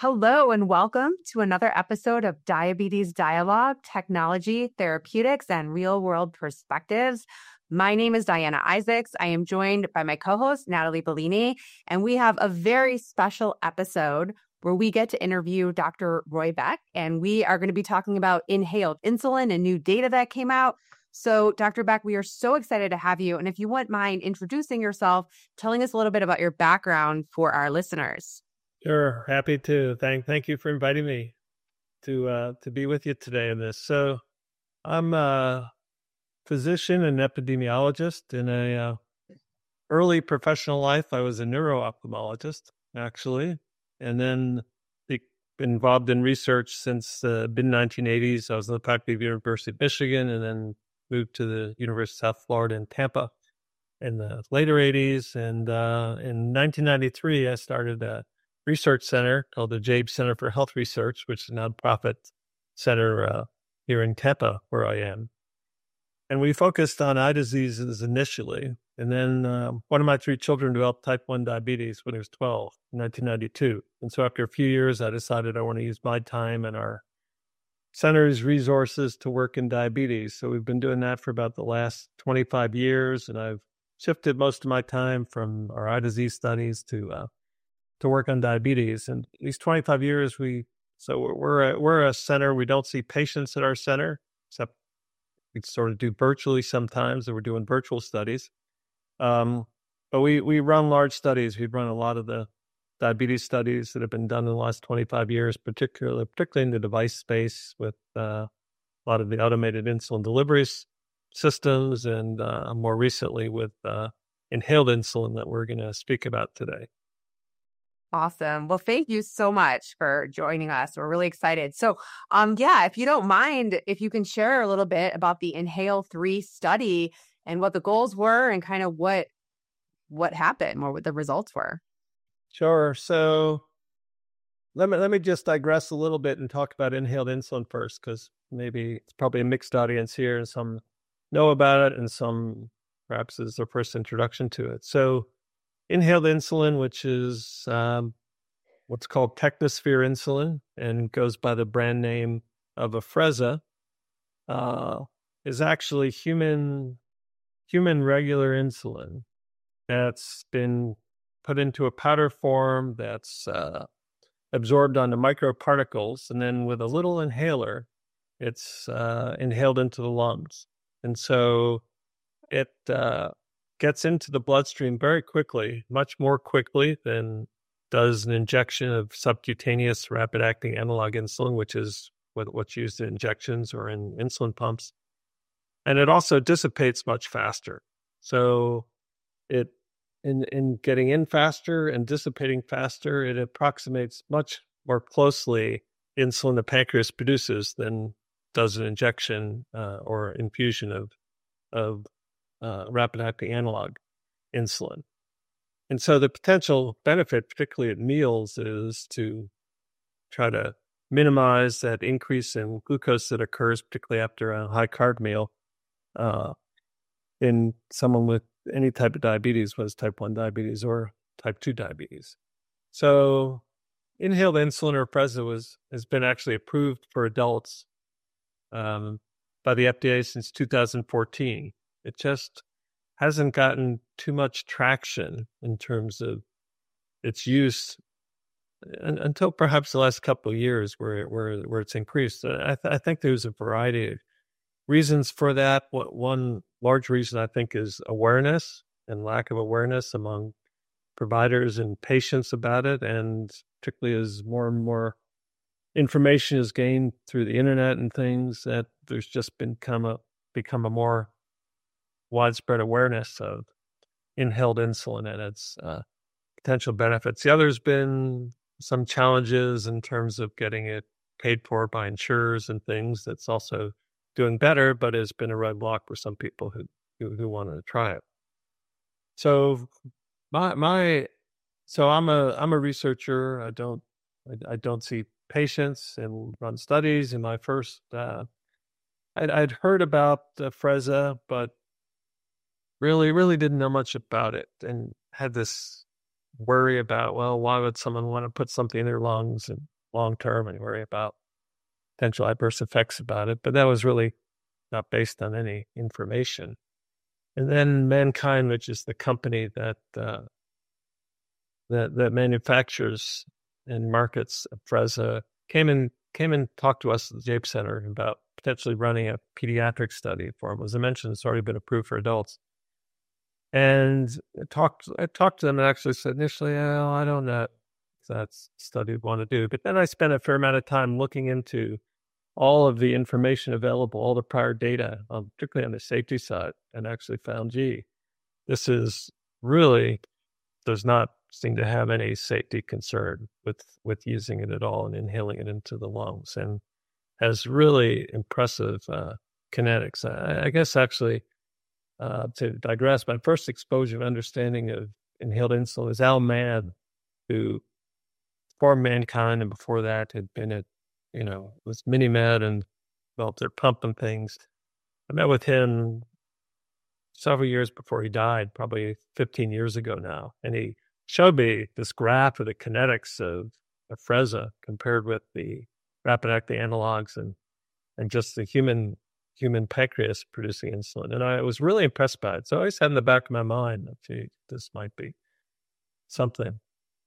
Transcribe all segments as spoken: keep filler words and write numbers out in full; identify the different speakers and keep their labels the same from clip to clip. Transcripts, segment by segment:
Speaker 1: Hello, and welcome to another episode of Diabetes Dialogue, Technology, Therapeutics, and Real World Perspectives. My name is Diana Isaacs. I am joined by my co-host, Natalie Bellini, and we have a very special episode where we get to interview Doctor Roy Beck, and we are going to be talking about inhaled insulin and new data that came out. So, Doctor Beck, we are so excited to have you. And if you wouldn't mind introducing yourself, telling us a little bit about your background for our listeners.
Speaker 2: Sure, happy to. Thank thank you for inviting me to uh, to be with you today in this. So I'm a physician and epidemiologist. In a uh, early professional life, I was a neuro-ophthalmologist, actually, and then be- been involved in research since the mid nineteen eighties. I was in the faculty of the University of Michigan, and then moved to the University of South Florida in Tampa in the later eighties. And uh, in nineteen ninety-three, I started a research center called the James Center for Health Research, which is a nonprofit center uh, here in Tampa, where I am. And we focused on eye diseases initially. And then um, one of my three children developed type one diabetes when he was twelve in nineteen ninety-two. And so after a few years, I decided I want to use my time and our center's resources to work in diabetes. So we've been doing that for about the last twenty-five years. And I've shifted most of my time from our eye disease studies to uh, to work on diabetes. And these twenty-five years, we so we're a, we're a center. We don't see patients at our center, except we sort of do virtually sometimes, and we're doing virtual studies. Um, but we we run large studies. We've run a lot of the diabetes studies that have been done in the last twenty-five years, particularly particularly in the device space with uh, a lot of the automated insulin delivery systems, and uh, more recently with uh, inhaled insulin that we're going to speak about today.
Speaker 1: Awesome. Well, thank you so much for joining us. We're really excited. So, um, yeah, if you don't mind, if you can share a little bit about the Inhale three study and what the goals were and kind of what what happened or what the results were.
Speaker 2: Sure. So let me let me just digress a little bit and talk about inhaled insulin first, because maybe it's probably a mixed audience here, and some know about it, and some perhaps is their first introduction to it. So inhaled insulin, which is um, what's called Technosphere insulin and goes by the brand name of Afrezza, uh, is actually human human regular insulin that's been put into a powder form that's uh, absorbed onto microparticles, and then with a little inhaler, it's uh, inhaled into the lungs. And so it uh, gets into the bloodstream very quickly, much more quickly than does an injection of subcutaneous rapid-acting analog insulin, which is what, what's used in injections or in insulin pumps. And it also dissipates much faster. So it in in getting in faster and dissipating faster, it approximates much more closely insulin the pancreas produces than does an injection uh, or infusion of of uh, rapid-acting analog insulin. And so the potential benefit, particularly at meals, is to try to minimize that increase in glucose that occurs, particularly after a high-carb meal, uh, in someone with any type of diabetes, whether it's type one diabetes or type two diabetes. So inhaled insulin, or Afrezza, was has been actually approved for adults um, by the F D A since two thousand fourteen. It just hasn't gotten too much traction in terms of its use and, until perhaps the last couple of years, where where where it's increased. I, th- I think there's a variety of reasons for that. What one large reason, I think, is awareness and lack of awareness among providers and patients about it, and particularly as more and more information is gained through the internet and things, that there's just been become a become a more widespread awareness of inhaled insulin and its uh, potential benefits. The other's been some challenges in terms of getting it paid for by insurers and things. That's also doing better, but has been a roadblock for some people who who, who wanted to try it. So my my so I'm a I'm a researcher. I don't I, I don't see patients and run studies. In my first, uh, I'd, I'd heard about Afrezza, but really really didn't know much about it, and had this worry about, well, why would someone want to put something in their lungs and long term and worry about potential adverse effects about it. But that was really not based on any information. And then MannKind, which is the company that uh, that that manufactures and markets Afrezza, came and came and talked to us at the Jape Center about potentially running a pediatric study for him. As I mentioned, it's already been approved for adults. And I talked, I talked to them and actually said initially, oh, I don't know if that's a study I'd want to do. But then I spent a fair amount of time looking into all of the information available, all the prior data, um, particularly on the safety side, and actually found, gee, this is really does not seem to have any safety concern with, with using it at all and inhaling it into the lungs, and has really impressive uh, kinetics. I, I guess actually, uh, to digress, my first exposure of understanding of inhaled insulin is Al Mann, who formed MannKind, and before that had been at, you know, was MiniMed and developed their pump and things. I met with him several years before he died, probably fifteen years ago now. And he showed me this graph of the kinetics of Afrezza compared with the rapid-acting analogs and, and just the human human pancreas producing insulin. And I was really impressed by it. So I always had in the back of my mind, gee, this might be something.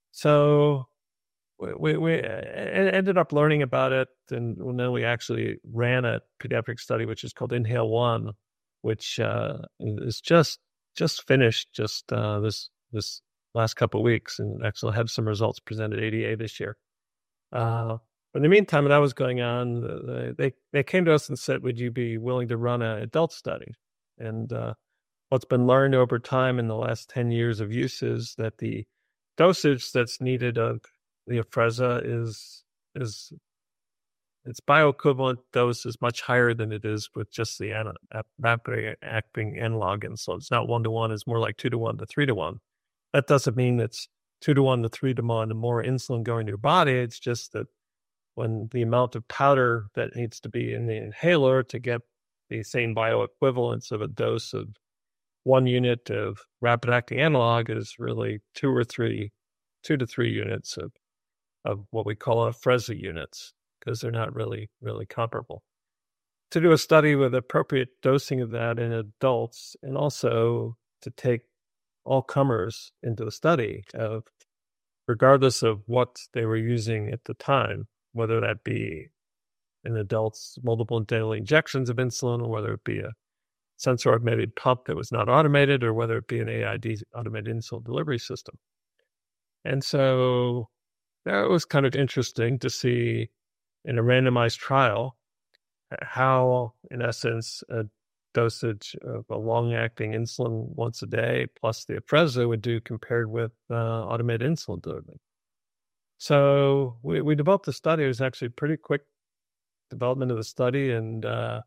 Speaker 2: So we, we, we ended up learning about it. And then we actually ran a pediatric study, which is called Inhale One, which uh, is just just finished just uh, this this last couple of weeks, and actually have some results presented at A D A this year. Uh, in the meantime, when that was going on, they they came to us and said, "Would you be willing to run an adult study?" And uh, what's been learned over time in the last ten years of use is that the dosage that's needed of the Afrezza is is its bioequivalent dose is much higher than it is with just the ana- rapid acting analog insulin. It's not one to one; it's more like two to one to three to one. That doesn't mean it's two to one to three to one and more insulin going to your body. It's just that when the amount of powder that needs to be in the inhaler to get the same bioequivalence of a dose of one unit of rapid acting analog is really two or three, two to three units of of what we call Afrezza units, because they're not really, really comparable. To do a study with appropriate dosing of that in adults, and also to take all comers into the study, of regardless of what they were using at the time, whether that be in adults multiple daily injections of insulin, or whether it be a sensor automated pump that was not automated, or whether it be an A I D automated insulin delivery system. And so that was kind of interesting to see in a randomized trial how, in essence, a dosage of a long-acting insulin once a day plus the Afrezza would do compared with uh, automated insulin delivery. So we, we developed the study. It was actually pretty quick development of the study, and uh,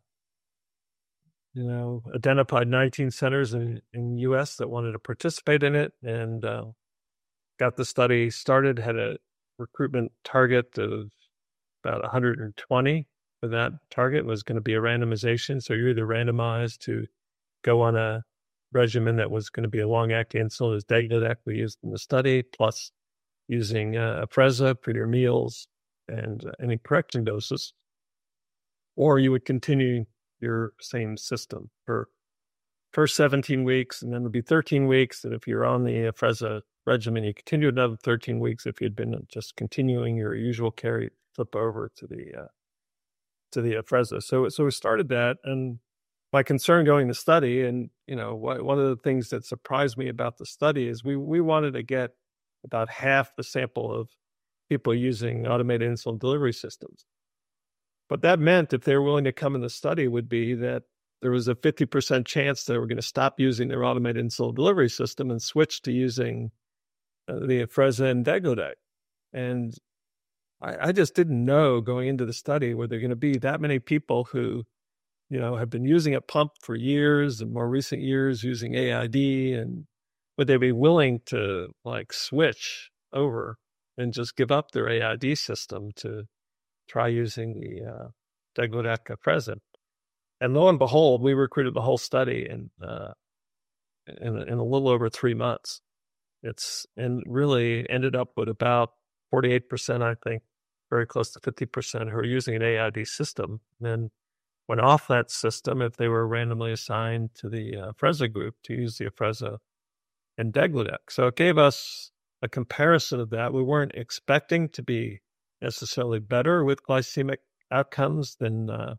Speaker 2: you know, identified nineteen centers in in the U S that wanted to participate in it, and uh, got the study started. Had a recruitment target of about one hundred twenty. For that target was going to be a randomization. So you're either randomized to go on a regimen that was going to be a long-acting insulin as degludec we used in the study, plus using uh, Afrezza for your meals and uh, any correction doses, or you would continue your same system for first seventeen weeks, and then it'll be thirteen weeks. And if you're on the Afrezza regimen, you continue another thirteen weeks. If you'd been just continuing your usual care, you flip over to the uh, to the Afrezza. So, so we started that, and my concern going to study, and you know, wh- one of the things that surprised me about the study is we we wanted to get about half the sample of people using automated insulin delivery systems. But that meant if they were willing to come in the study would be that there was a fifty percent chance they were going to stop using their automated insulin delivery system and switch to using uh, the Afrezza and degludec. And I, I just didn't know going into the study were there going to be that many people who, you know, have been using a pump for years, and more recent years using A I D, and would they be willing to like switch over and just give up their A I D system to try using the uh, degludec Afrezza? And lo and behold, we recruited the whole study in, uh, in, in a little over three months. It's and really ended up with about forty-eight percent, I think, very close to fifty percent who are using an A I D system. Then went off that system if they were randomly assigned to the uh, Afrezza group to use the Afrezza and degludec. So it gave us a comparison of that. We weren't expecting to be necessarily better with glycemic outcomes than uh,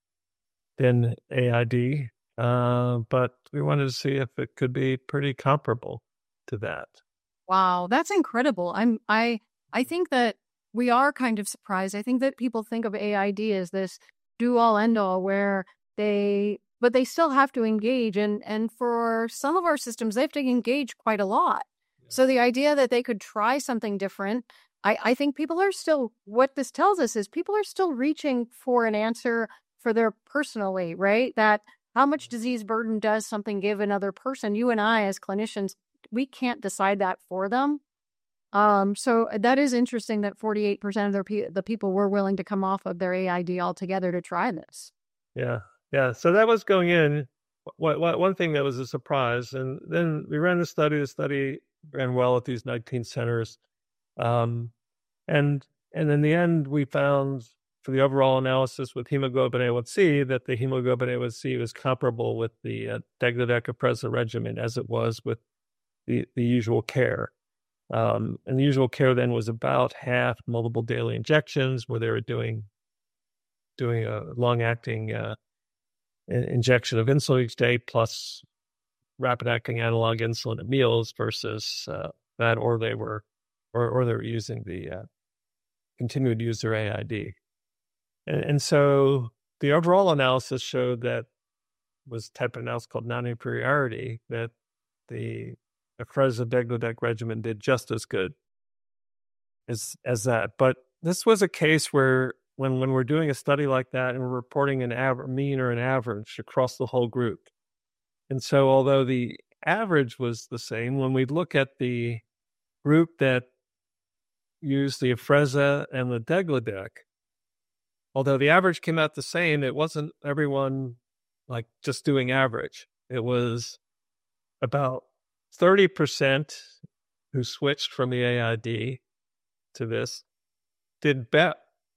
Speaker 2: than A I D, uh, but we wanted to see if it could be pretty comparable to that.
Speaker 3: Wow, that's incredible. I'm I I think that we are kind of surprised. I think that people think of A I D as this do all end all where they but they still have to engage, and and for some of our systems they have to engage quite a lot. Yeah. So the idea that they could try something different, I, I think people are still, what this tells us is people are still reaching for an answer for their personal weight, right? That how much disease burden does something give another person? You and I as clinicians, we can't decide that for them. Um, so that is interesting that forty-eight percent of their pe- the people were willing to come off of their A I D altogether to try this.
Speaker 2: Yeah, yeah. So that was going in. What, what, one thing that was a surprise, and then we ran the study. The study ran well at these nineteen centers, um, and and in the end, we found for the overall analysis with hemoglobin A one C that the hemoglobin A one C was comparable with the uh, degludec Afrezza regimen as it was with the the usual care. Um, and the usual care then was about half multiple daily injections, where they were doing doing a long-acting uh, injection of insulin each day, plus rapid-acting analog insulin at meals versus uh, that, or they were, or or they were using the uh, continued to use their A I D, and, and so the overall analysis showed that was type of analysis called non-inferiority, that the Afrezza degludec regimen did just as good as as that. But this was a case where when, when we're doing a study like that and we're reporting an average, mean or an average across the whole group. And so although the average was the same, when we look at the group that used the Afrezza and the degludec, although the average came out the same, it wasn't everyone like just doing average. It was about thirty percent who switched from the A I D to this did better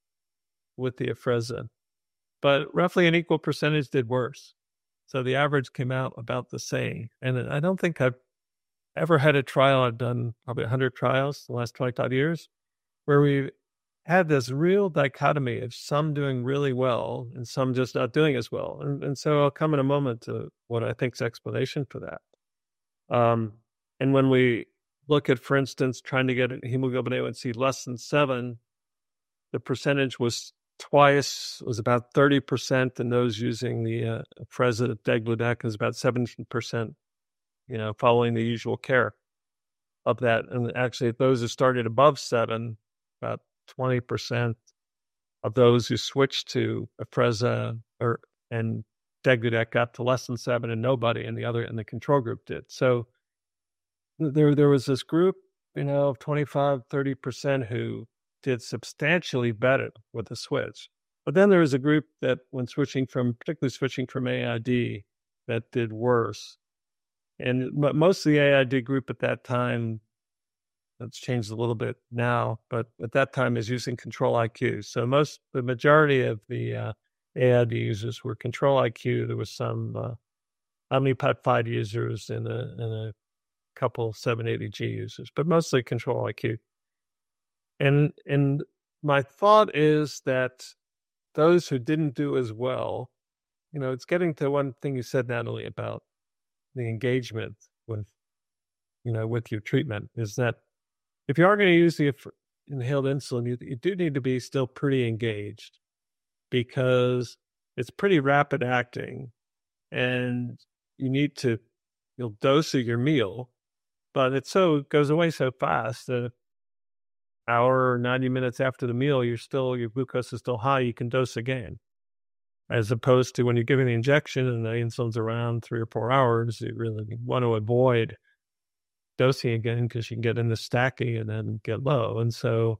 Speaker 2: with the Afrezza, but roughly an equal percentage did worse. So the average came out about the same. And I don't think I've ever had a trial, I've done probably one hundred trials in the last twenty-five years, where we had this real dichotomy of some doing really well and some just not doing as well. And, and so I'll come in a moment to what I think is explanation for that. Um, and when we look at, for instance, trying to get a hemoglobin A one C less than seven, the percentage was twice, was about thirty percent, and those using the uh, Afrezza degludec is about seventeen percent, you know, following the usual care of that. And actually, those who started above seven, about twenty percent of those who switched to Afrezza or and degludec got to less than seven, and nobody in the other in the control group did. So there there was this group, you know, of twenty-five, thirty percent who did substantially better with the switch. But then there was a group that when switching from, particularly switching from A I D, that did worse. And but most of the A I D group at that time, that's changed a little bit now, but at that time is using Control I Q. So most, the majority of the uh, A I D users were Control I Q. There was some uh, omnipeptide users and a, and a couple seven eighty G users, but mostly Control I Q. And and my thought is that those who didn't do as well, you know, it's getting to one thing you said, Natalie, about the engagement with, you know, with your treatment, is that if you are going to use the inhaled insulin, you, you do need to be still pretty engaged, because it's pretty rapid acting, and you need to, you'll dose your meal, but it so it goes away so fast that hour or ninety minutes after the meal, you're still, your glucose is still high, you can dose again. As opposed to when you're giving the injection and the insulin's around three or four hours, you really want to avoid dosing again because you can get into stacking and then get low. And so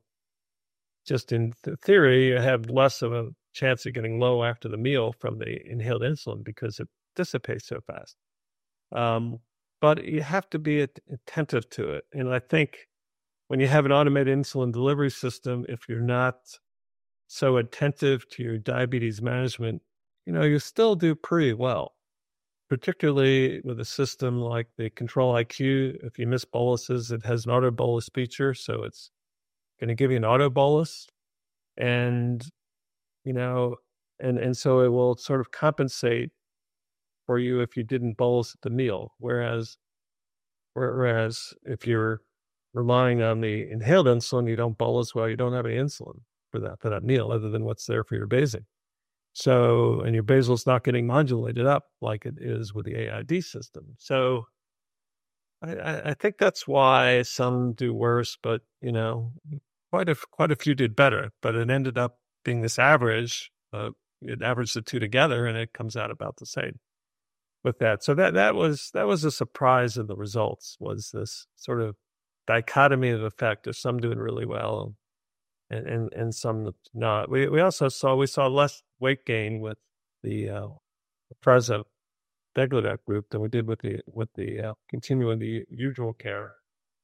Speaker 2: just in th- theory, you have less of a chance of getting low after the meal from the inhaled insulin because it dissipates so fast. Um, but you have to be at- attentive to it. And I think when you have an automated insulin delivery system, if you're not so attentive to your diabetes management, you know, you still do pretty well, particularly with a system like the Control I Q. If you miss boluses, it has an auto bolus feature. So it's going to give you an auto bolus. And, you know, and, and so it will sort of compensate for you if you didn't bolus at the meal. Whereas, whereas if you're relying on the inhaled insulin, you don't bolus, well, you don't have any insulin for that, for that meal, other than what's there for your basing. So, and your basal's not getting modulated up like it is with the A I D system. So I, I think that's why some do worse, but, you know, quite a, quite a few did better, but it ended up being this average. Uh, it averaged the two together and it comes out about the same with that. So that, that was, that was a surprise in the results, was this sort of dichotomy of effect of some doing really well and, and, and some not. We, we also saw, we saw less weight gain with the, uh, Afrezza degludec group than we did with the, with the, uh, continuing the usual care.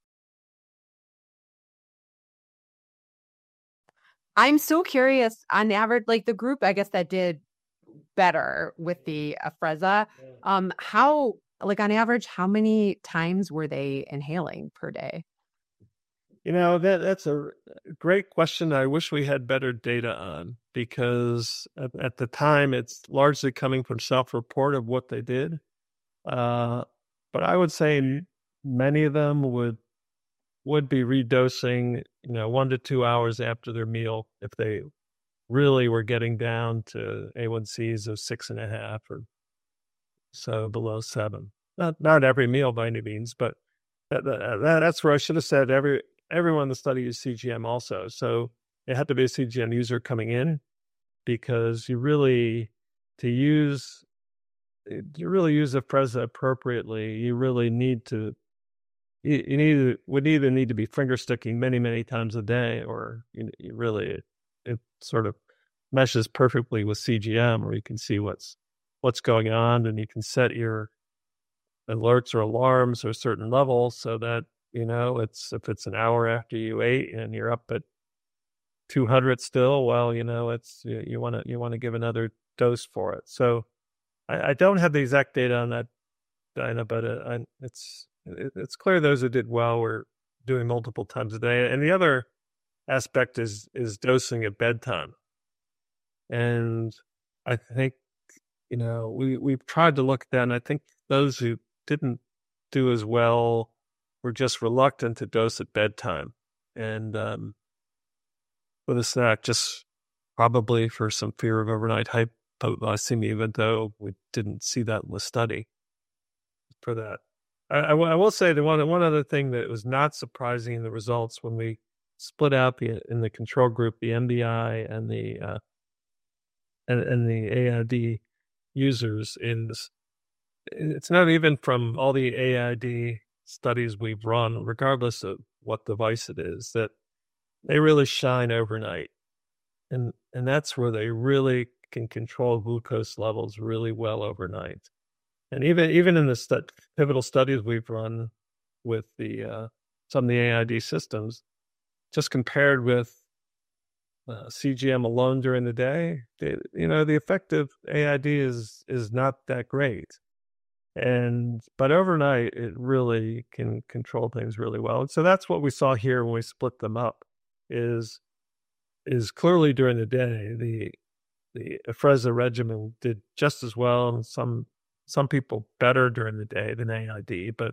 Speaker 1: I'm so curious on average, like the group, I guess, that did better with the Afrezza, um, how, like on average, how many times were they inhaling per day?
Speaker 2: You know, that that's a great question. I wish we had better data on, because at, at the time it's largely coming from self-report of what they did. Uh, but I would say many of them would would be redosing, you know, one to two hours after their meal if they really were getting down to A one Cs of six and a half or so, below seven. Not not every meal by any means, but that, that, that's where I should have said every everyone in the study used C G M also. So it had to be a C G M user coming in, because you really, to use, you really use Afrezza appropriately, you really need to, you, you need, would either need to be finger sticking many, many times a day, or you, you really, it, it sort of meshes perfectly with C G M, where you can see what's, what's going on, and you can set your alerts or alarms to a certain level so that, you know, it's, if it's an hour after you ate and you're up at two hundred still, well, you know, it's, you want to, you want to give another dose for it. So I, I don't have the exact data on that, Dinah, but uh, I, it's, it, it's clear those who did well were doing multiple times a day. And the other aspect is, is dosing at bedtime. And I think, you know, we, we've tried to look at that, and I think those who didn't do as well were just reluctant to dose at bedtime. And um, with a snack, just probably for some fear of overnight hypoglycemia, even though we didn't see that in the study for that. I, I, I will say that one, one other thing that was not surprising in the results, when we split out the, in the control group, the M D I and the, uh, and, and the A I D users, is it's not even from all the A I D studies we've run, regardless of what device it is, that they really shine overnight. And and that's where they really can control glucose levels really well overnight. And even even in the stu- pivotal studies we've run with the uh, some of the A I D systems, just compared with uh, C G M alone during the day, they, you know, the effect of A I D is is not that great. And but overnight, it really can control things really well. And so that's what we saw here when we split them up. Is is clearly during the day, the the Afrezza regimen did just as well, and some some people better during the day than A I D, but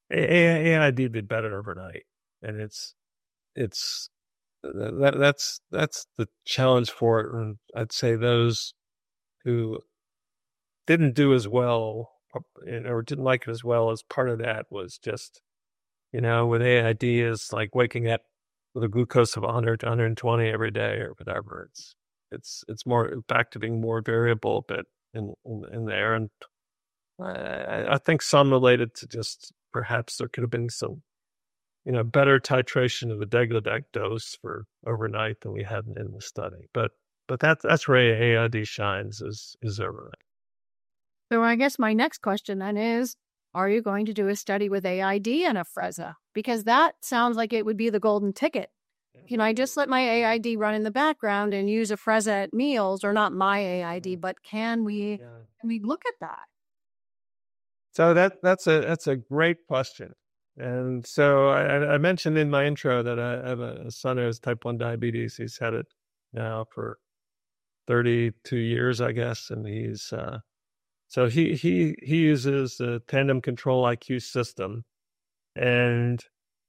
Speaker 2: A I D did better overnight. And it's it's that that's that's the challenge for it. And I'd say those who didn't do as well, or didn't like it as well, as part of that was just, you know, with A I D is like waking up with a glucose of one hundred to one hundred twenty every day or whatever. It's it's it's more back to being more variable, but in in, in there, and I, I think some related to just perhaps there could have been some, you know, better titration of the degludec dose for overnight than we had in the study. But but that that's where A I D shines, is is overnight.
Speaker 3: So I guess my next question then is, are you going to do a study with A I D and Afrezza? Because that sounds like it would be the golden ticket. Can I just let my A I D run in the background and use Afrezza at meals, or not my A I D, but can we,
Speaker 2: Yeah.
Speaker 3: can we look at that?
Speaker 2: So that that's a that's a great question. And so I, I mentioned in my intro that I have a son who has type one diabetes. He's had it now for thirty-two years, I guess, and he's uh, so he he he uses the Tandem Control I Q system, and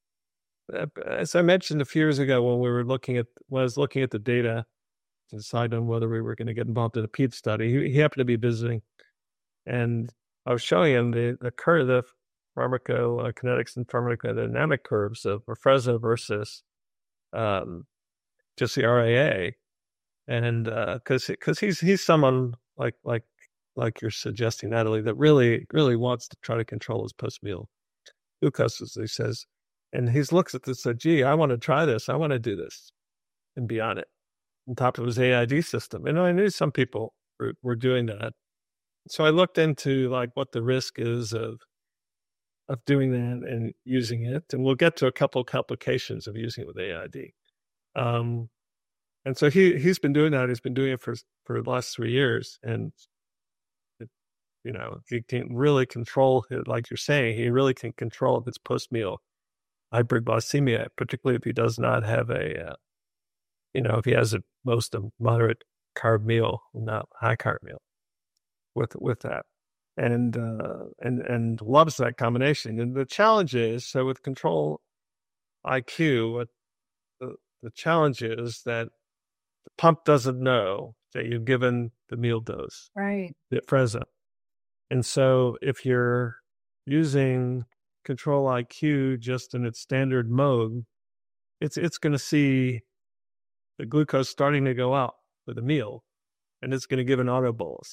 Speaker 2: as I mentioned a few years ago when we were looking at when I was looking at the data to decide on whether we were going to get involved in a peds study, he, he happened to be visiting, and I was showing him the the curve, the pharmacokinetics and pharmacodynamic curves of Afrezza versus um, just the R A A, and because uh, because he's he's someone like like like you're suggesting, Natalie, that really really wants to try to control his post meal glucose, as he says, and he looks at this and said, "Gee, I want to try this. I want to do this," and be on it on top of his A I D system. And I knew some people were, were doing that. So I looked into like what the risk is of of doing that and using it, and we'll get to a couple of complications of using it with A I D. Um, and so he he's been doing that. He's been doing it for for the last three years, and it, you know he can really control it, like you're saying. He really can control his post meal hyperglycemia, particularly if he does not have a, uh, you know, if he has a most a moderate carb meal, not high carb meal. With with that, and uh, and and loves that combination. And the challenge is, so with Control I Q, what the the challenge is that the pump doesn't know that you've given the meal dose,
Speaker 3: right?
Speaker 2: The Afrezza, and so if you're using Control I Q just in its standard mode, it's it's going to see the glucose starting to go out with the meal, and it's going to give an auto bolus.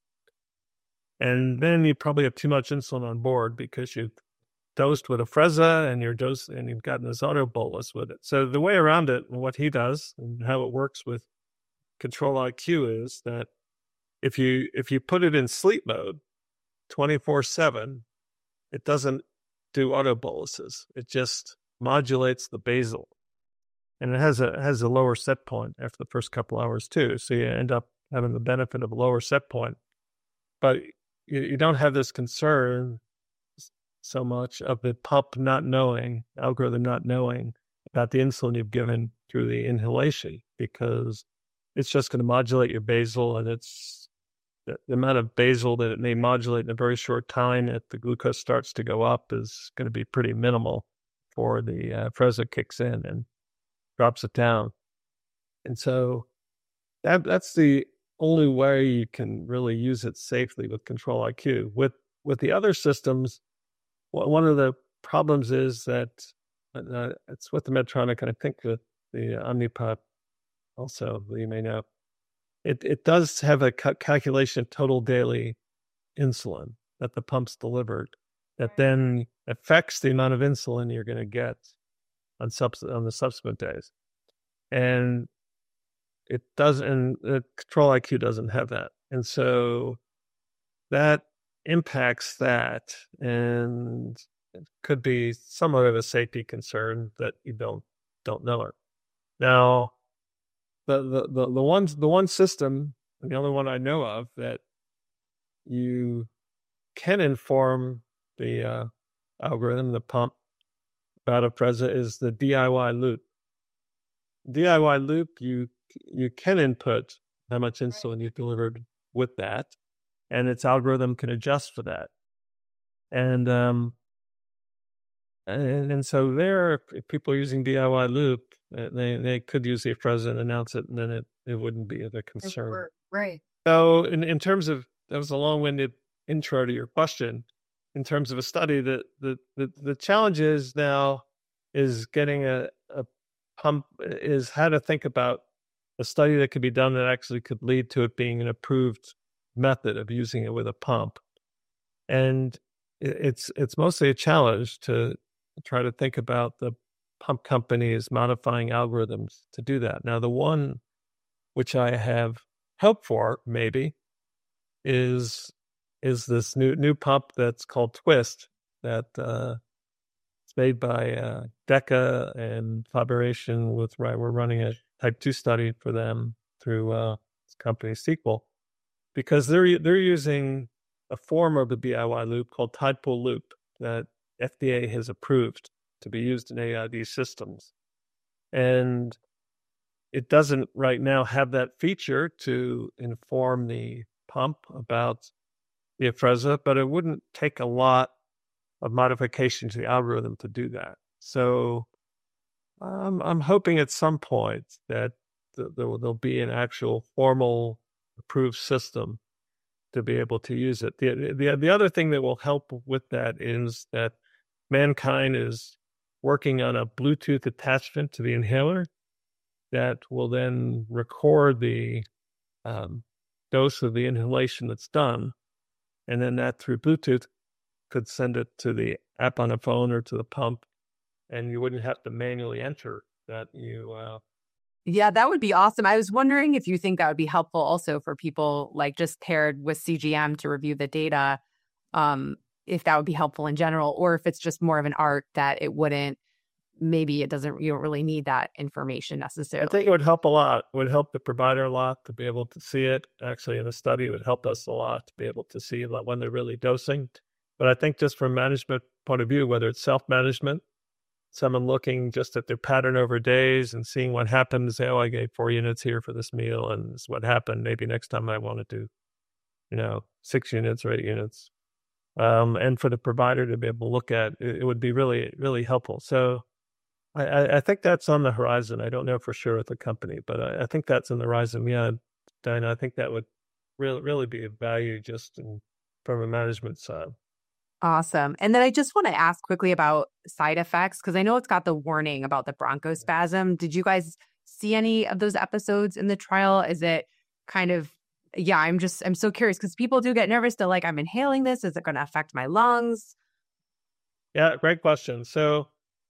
Speaker 2: And then you probably have too much insulin on board because you've dosed with Afrezza and you're dosed and you've gotten this auto bolus with it. So the way around it, and what he does and how it works with Control I Q is that if you if you put it in sleep mode twenty-four seven, it doesn't do auto boluses. It just modulates the basal. And it has a has a lower set point after the first couple hours too. So you end up having the benefit of a lower set point. But you, you don't have this concern so much of the pump not knowing, algorithm not knowing about the insulin you've given through the inhalation, because it's just going to modulate your basal, and it's the, the amount of basal that it may modulate in a very short time if the glucose starts to go up is going to be pretty minimal before the uh, Afrezza kicks in and drops it down. And so that that's the only way you can really use it safely with Control I Q. With with the other systems, one of the problems is that uh, it's with the Medtronic, and I think with the Omnipod also, you may know, it, it does have a ca- calculation of total daily insulin that the pump's delivered that then affects the amount of insulin you're going to get on, subs- on the subsequent days. And it doesn't, uh, Control I Q doesn't have that. And so that impacts that, and it could be somewhat of a safety concern that you don't don't know it. Now, the the the, the one the one system, the only one I know of that you can inform the uh, algorithm, the pump, about Afrezza is the D I Y loop. D I Y loop, you you can input how much insulin you've delivered with that, and its algorithm can adjust for that. And um, and, and so there, if people are using D I Y loop, they they could use the Afrezza and announce it, and then it, it wouldn't be a concern.
Speaker 3: Right.
Speaker 2: So in, in terms of, that was a long-winded intro to your question. In terms of a study, that the, the, the challenge is now is getting a, a pump, is how to think about a study that could be done that actually could lead to it being an approved method of using it with a pump. And it's it's mostly a challenge to try to think about the pump companies modifying algorithms to do that. Now, the one which I have hope for, maybe, is is this new new pump that's called Twist that uh, it's made by uh, DECA and collaboration with, right, we're running a type two study for them through uh, this company Sequel, because they're they're using a form of the B I Y loop called Tidepool Loop that F D A has approved to be used in A I D systems. And it doesn't right now have that feature to inform the pump about the Afrezza, but it wouldn't take a lot of modification to the algorithm to do that. So um, I'm hoping at some point that th- there will there'll be an actual formal approved system to be able to use it. The, the, the other thing that will help with that is that MannKind is working on a Bluetooth attachment to the inhaler that will then record the um, dose of the inhalation that's done. And then that through Bluetooth could send it to the app on a phone or to the pump, and you wouldn't have to manually enter that you... Uh...
Speaker 1: Yeah, that would be awesome. I was wondering if you think that would be helpful also for people like just paired with C G M to review the data, um, if that would be helpful in general, or if it's just more of an art that it wouldn't, maybe it doesn't, you don't really need that information necessarily.
Speaker 2: I think it would help a lot. It would help the provider a lot to be able to see it. Actually, in the study, it would help us a lot to be able to see when they're really dosing. But I think just from management point of view, whether it's self-management, someone looking just at their pattern over days and seeing what happens, say, oh, I gave four units here for this meal, and this is what happened. Maybe next time I want to do, you know, six units or eight units. Um, and for the provider to be able to look at, it, it would be really, really helpful. So I, I think that's on the horizon. I don't know for sure with the company, but I, I think that's on the horizon. Yeah, Diana, I think that would really, really be of value just in, from a management side.
Speaker 1: Awesome. And then I just want to ask quickly about side effects, because I know it's got the warning about the bronchospasm. Did you guys see any of those episodes in the trial? Is it kind of, yeah, I'm just, I'm so curious because people do get nervous. They're like, I'm inhaling this. Is it going to affect my lungs?
Speaker 2: Yeah, great question. So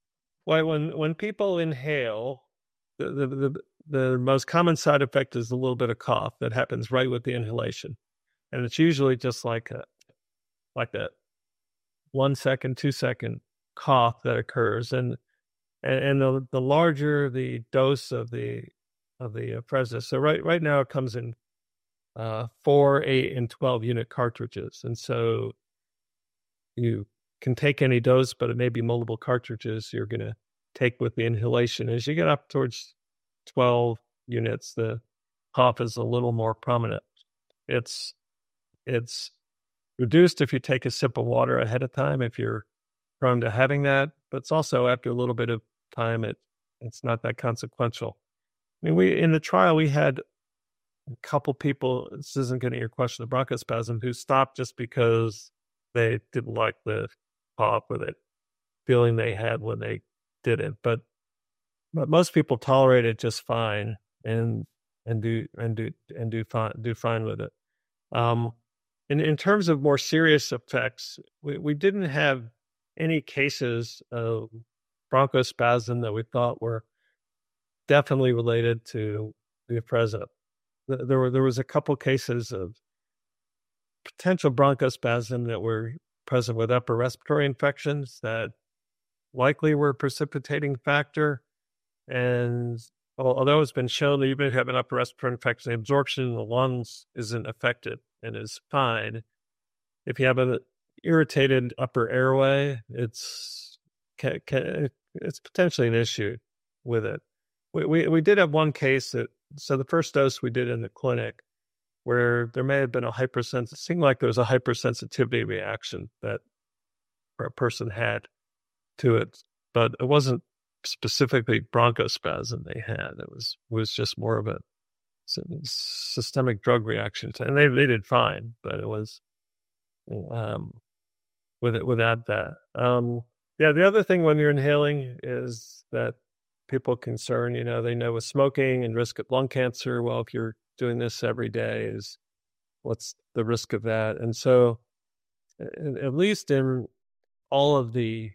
Speaker 2: when when people inhale, the, the, the, the most common side effect is a little bit of cough that happens right with the inhalation. And it's usually just like a, like that one second, two second cough that occurs. And and, and the, the larger the dose of the of the Afrezza. So right right now it comes in uh, four, eight, and twelve unit cartridges. And so you can take any dose, but it may be multiple cartridges you're going to take with the inhalation. As you get up towards twelve units, the cough is a little more prominent. It's it's reduced if you take a sip of water ahead of time, if you're prone to having that, but it's also after a little bit of time, it it's not that consequential. I mean, we in the trial, we had a couple people, this isn't getting your question of bronchospasm, who stopped just because they didn't like the cough or the feeling they had when they did it. But but most people tolerate it just fine and and do and do and do fine do fine with it. Um, in in terms of more serious effects, we, we didn't have any cases of bronchospasm that we thought were definitely related to the Afrezza. There were there was a couple cases of potential bronchospasm that were present with upper respiratory infections that likely were a precipitating factor. And although it's been shown that even if you have an upper respiratory infection, the absorption in the lungs isn't affected and is fine. If you have an irritated upper airway, it's can, can, it's potentially an issue with it. We, we we did have one case that, so the first dose we did in the clinic where there may have been a hypersensitivity, it seemed like there was a hypersensitivity reaction that a person had to it, but it wasn't specifically bronchospasm they had. It was was just more of a systemic drug reaction, and they they did fine, but it was um with it without that. Um, yeah, the other thing when you're inhaling is that people concern, you know, they know with smoking and risk of lung cancer. Well, if you're doing this every day, is what's the risk of that? And so, at least in all of the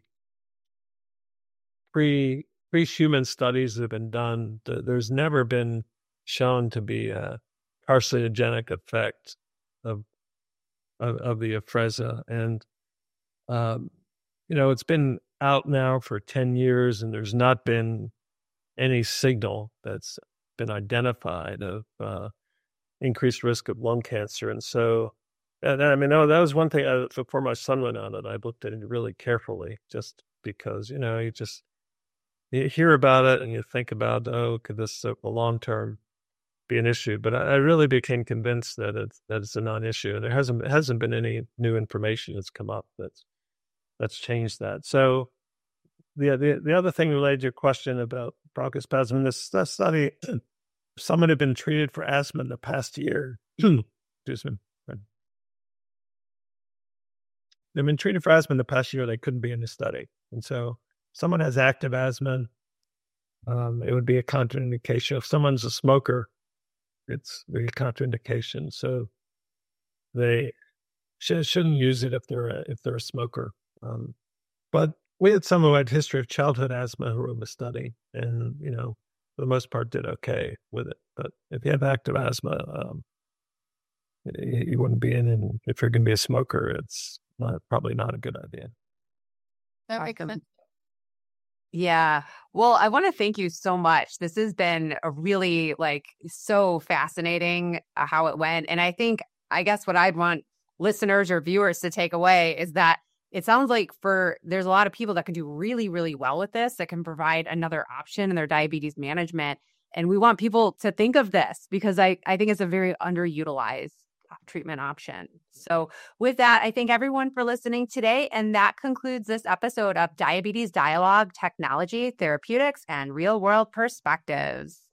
Speaker 2: pre pre-human studies that have been done, there's never been shown to be a carcinogenic effect of of, of the Afrezza. And, um, you know, it's been out now for ten years, and there's not been any signal that's been identified of uh, increased risk of lung cancer. And so, and, I mean, that was one thing I, before my son went on it, I looked at it really carefully, just because, you know, you just you hear about it and you think about, oh, could this uh, long-term be an issue? But I, I really became convinced that it's, that it's a non-issue. And there hasn't, hasn't been any new information that's come up that's, that's changed that. So the, the, the other thing related to your question about bronchospasm, this, this study, someone had been treated for asthma in the past year. Excuse me. They've been treated for asthma in the past year. They couldn't be in the study. And so someone has active asthma, um, it would be a contraindication. If someone's a smoker, it's a contraindication. So they sh- shouldn't use it if they're a, if they're a smoker. Um, but we had someone who had history of childhood asthma who were in the study, and, you know, for the most part did okay with it. But if you have active asthma, um, you, you wouldn't be in. And if you're going to be a smoker, it's not, probably not a good idea.
Speaker 3: That makes
Speaker 1: Awesome.
Speaker 3: sense.
Speaker 1: Yeah. Well, I want to thank you so much. This has been a really like so fascinating uh, how it went. And I think, I guess what I'd want listeners or viewers to take away is that it sounds like for there's a lot of people that can do really, really well with this, that can provide another option in their diabetes management. And we want people to think of this because I, I think it's a very underutilized treatment option. So with that, I thank everyone for listening today. And that concludes this episode of Diabetes Dialogue, Technology, Therapeutics, and Real World Perspectives.